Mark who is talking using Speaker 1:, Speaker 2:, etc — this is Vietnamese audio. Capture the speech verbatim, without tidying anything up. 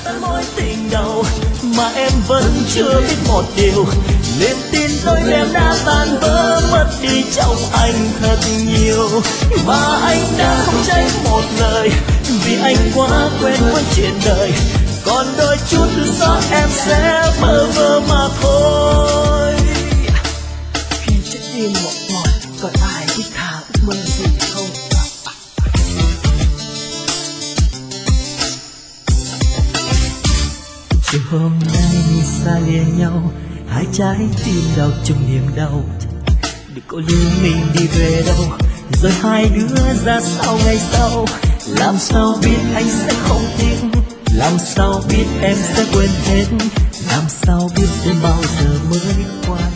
Speaker 1: tan mối tình đầu mà em vẫn chưa biết một điều, niềm tin đôi em đã tan vỡ mất đi trong anh thật nhiều. Và anh đã không trách một lời vì anh quá quen với chuyện đời, còn đôi chút gió em sẽ bơ vơ mà thôi.
Speaker 2: Khi trái tim một mỏi còn ai biết tha ước mơ gì không?
Speaker 1: Chiều hôm nay xa lìa nhau, hai trái tim đau trong niềm đau. Đừng có lưu mình đi về đâu, rồi hai đứa ra sao ngày sau. Làm sao biết anh sẽ không tiếc, làm sao biết em sẽ quên hết, làm sao biết đến bao giờ mới qua.